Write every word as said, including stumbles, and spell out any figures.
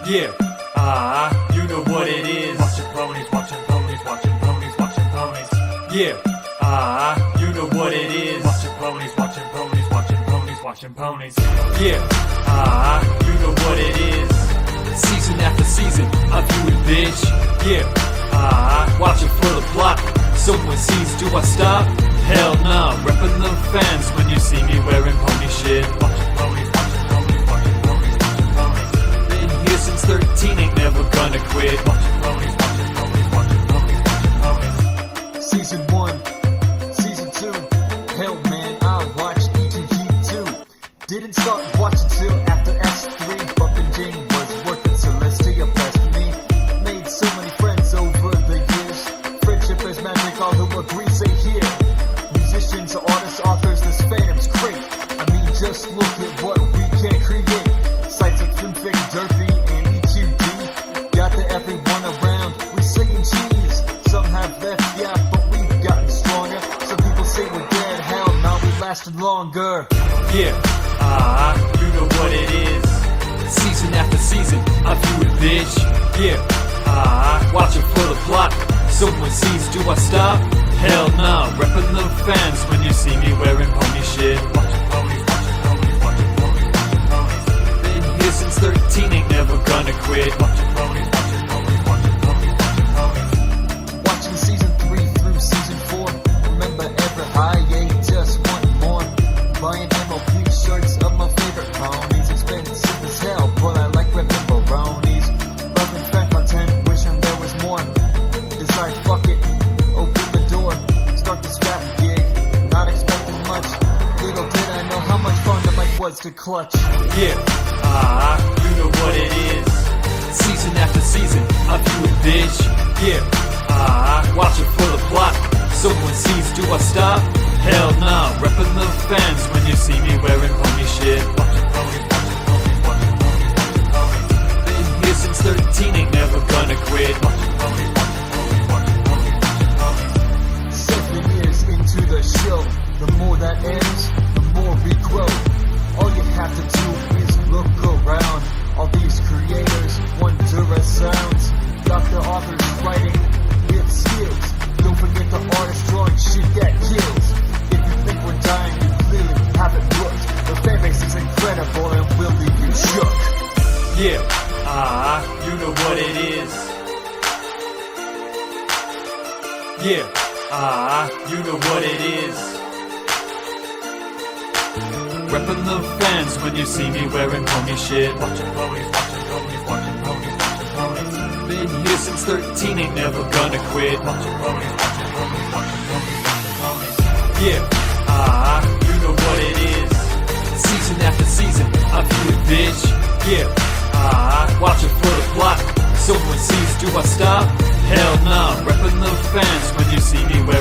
Yeah, ah, you know what it is. Watching ponies, watching ponies, watching ponies, watching ponies. Yeah, ah, you know what it is. Watching ponies, watching ponies, watching ponies, watching ponies. Yeah, ah, you know what it is. Season after season, I view it, bitch. Yeah, ah, watch it for the plot. Someone sees, do I stop? Hell nah, reppin' the fans when you see me wearing pony shit. Watching ponies, watching ponies, watching ponies, watching ponies. Been here since thirteen, ain't never gonna quit. Watching ponies, watching ponies, watching ponies, watching ponies. Season one, season two. Hell man, I watched E T G two. Didn't start watching till after S three. Bumpin' Jane was working, Celestia blessed me. Made so many friends over the years. Friendship is magic, all who agree say here. Musicians, artists, authors, this fandom's great. I mean, just look at what we can create. Sites of Twin Fake, Derpy, and E Q D. Got the everyone around, we saying cheese. Some have left, yeah, but we've gotten stronger. Some people say we're dead, hell, now we lasted longer. Yeah, ah, you know what it is. Season after season, I view it, bitch. Yeah, ah, watch it for the plot. Someone sees, do I stop? Hell nah, reppin' the fans when you see me wearing pony shit. Watching ponies, watching ponies, watching ponies, watching ponies. Been here since thirteen, ain't never gonna quit. Watching ponies, watching ponies, watching ponies, watching ponies. Watching season three through season four. Remember ever high, yeah, just want more. Buying M O P shirts of my favorite ponies. Expensive as hell, but I like remember-ronies. Loving fan content, wishing there was more. Decide, fuck it, open the door. Start this rap gig, not expecting much. Little did I know how much fun the mic was to clutch. Yeah, ah, you know what it is. Season after season, I view it, bitch. Yeah, ah, watch it for the plot. Someone sees, do I stop? Hell nah, reppin' the fans when you see me wearing pony shit. Watching ponies, watching ponies, watching ponies, watching ponies. Been here since thirteen, ain't never gonna quit. Watching ponies, watching ponies, watching ponies, watching ponies. Seven years into the show, the more that ends, the more we grow. All you have to do is look around. All these creators, wondrous sounds. Got the authors writing with skills. Don't forget the artists drawing shit that kills. If you think we're dying, you clearly haven't looked. The fan base is incredible and will leave you shook. Yeah, ah, you know what it is. Yeah, ah, you know what it is. Reppin' the fans when you see me wearing pony shit. Watching ponies, watching ponies, watching ponies, watching ponies. Been here since thirteen, ain't never gonna quit. Watching ponies, watching ponies, watching ponies, watching ponies. Yeah, ah, you know what it is. Season after season, I view it, bitch. Yeah, ah, watch it for the plot. Someone sees, do I stop? Hell nah, reppin' the fans when you see me wearing